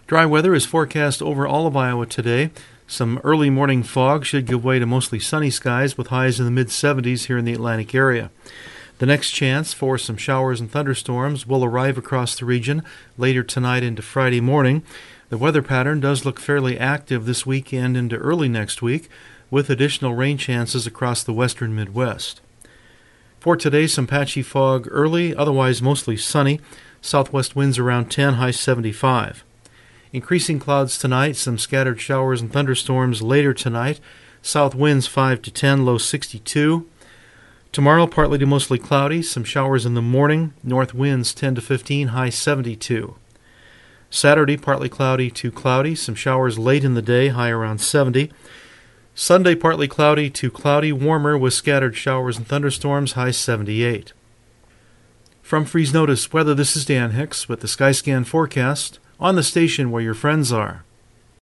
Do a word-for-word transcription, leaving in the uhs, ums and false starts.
Dry weather is forecast over all of Iowa today. Some early morning fog should give way to mostly sunny skies with highs in the mid seventies here in the Atlantic area. The next chance for some showers and thunderstorms will arrive across the region later tonight into Friday morning. The weather pattern does look fairly active this weekend into early next week, with additional rain chances across the western Midwest. For today, some patchy fog early, otherwise mostly sunny. Southwest winds around ten, high seventy-five. Increasing clouds tonight, some scattered showers and thunderstorms later tonight. South winds five to ten, low sixty-two. Tomorrow, partly to mostly cloudy, some showers in the morning. North winds ten to fifteen, high seventy-two. Saturday, partly cloudy to cloudy, some showers late in the day, high around seventy. Sunday, partly cloudy to cloudy, warmer with scattered showers and thunderstorms, high seventy-eight. From Freeze Notice Weather, this is Dan Hicks with the Skyscan forecast on the station where your friends are.